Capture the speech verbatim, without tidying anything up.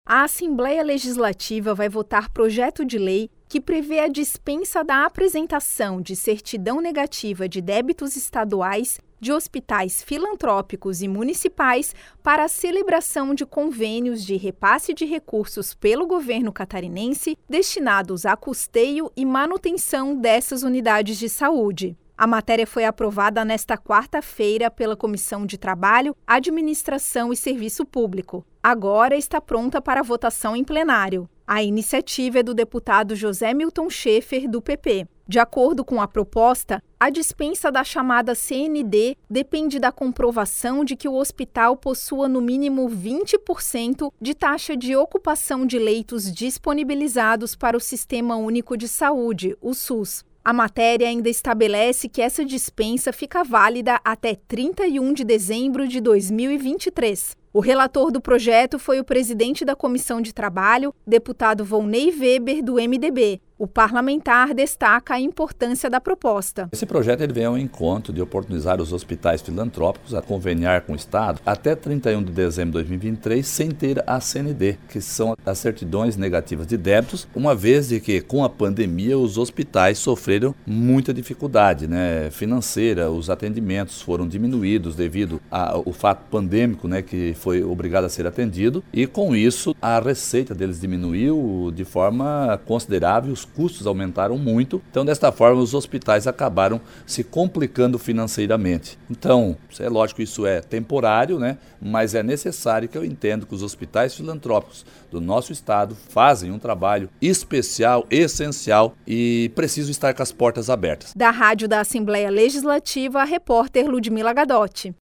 A Assembleia Legislativa vai votar projeto de lei que prevê a dispensa da apresentação de certidão negativa de débitos estaduais de hospitais filantrópicos e municipais para a celebração de convênios de repasse de recursos pelo governo catarinense destinados a custeio e manutenção dessas unidades de saúde. A matéria foi aprovada nesta quarta-feira pela Comissão de Trabalho, Administração e Serviço Público. Agora está pronta para votação em plenário. A iniciativa é do deputado José Milton Schaeffer, do P P. De acordo com a proposta, a dispensa da chamada C N D depende da comprovação de que o hospital possua no mínimo vinte por cento de taxa de ocupação de leitos disponibilizados para o Sistema Único de Saúde, o SUS. A matéria ainda estabelece que essa dispensa fica válida até trinta e um de dezembro de dois mil e vinte e três. O relator do projeto foi o presidente da Comissão de Trabalho, deputado Volney Weber, do M D B. O parlamentar destaca a importância da proposta. Esse projeto ele vem ao encontro de oportunizar os hospitais filantrópicos a conveniar com o Estado até trinta e um de dezembro de dois mil e vinte e três sem ter a C N D, que são as certidões negativas de débitos, uma vez de que com a pandemia os hospitais sofreram muita dificuldade, né, financeira, os atendimentos foram diminuídos devido ao fato pandêmico, né, que foi obrigado a ser atendido, e com isso a receita deles diminuiu de forma considerável, os custos aumentaram muito, então desta forma os hospitais acabaram se complicando financeiramente. Então, é lógico, isso é temporário, né? Mas é necessário que eu entenda que os hospitais filantrópicos do nosso estado fazem um trabalho especial, essencial e precisam estar com as portas abertas. Da Rádio da Assembleia Legislativa, a repórter Ludmila Gadotti.